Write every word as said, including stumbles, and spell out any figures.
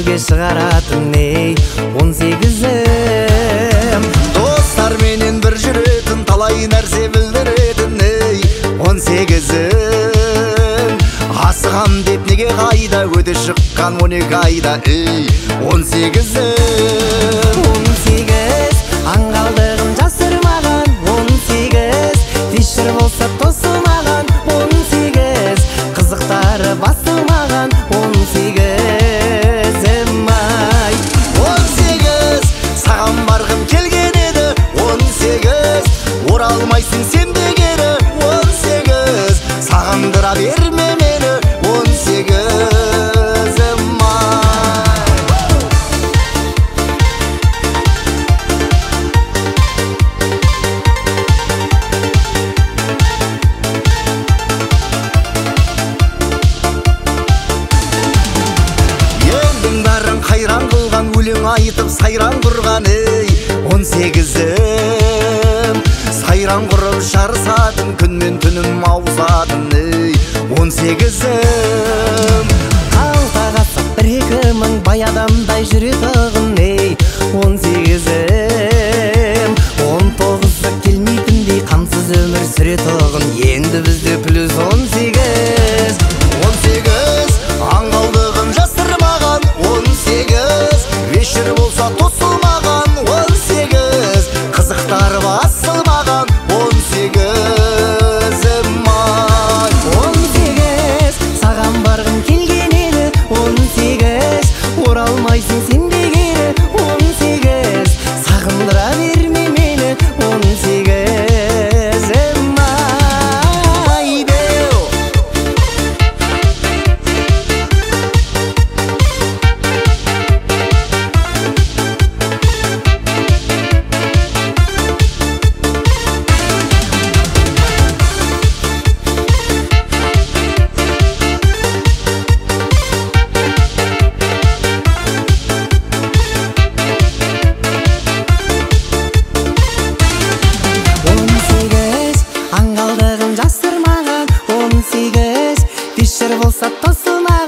көңілге шығаратын ей он сегізім. Достар менен бір жүретін, талай нәрсе білдіретін ей он сегізім. Асығам деп неге қайда, өте шыққан он екі айда ей он сегізім. он сегіз аңғалдығын жасырмаған, он сегіз фишер болса тосылмаған, он сегіз қызықтары басылмаған, он сегізім ай. он сегіз саған барғым келген еді, он сегіз оралмайсың сен де кері, он сегіз сағындыра берме мені, он сегізім ай. Елдің бәрін қайран қылған, өлең айтып сайран құрған ей он сегізім. Сайран құрып жарысатын, күн мен түнім ауысатын ей он сегізім. Қалтаға сап бір екі мың, бай адамдай жүретұғын ей он сегізім. он тоғызы келмейтіндей қамсыз өмір сүретұғын, енді бізде плюс он сегіз. он сегіз аңғалдығын жасырмаған, он сегіз вечер болса тосылмаған, он сегіз қызықтар басылмаған, он сегізім ай. он сегіз саған барғым келген еді, он сегіз оралмайсың сен де кері, он сегіз сағындыра берме мені, он сегізім ай деу. он сегіз аңғалдығын жасырмаған, он сегіз фишер болса тосылмаған.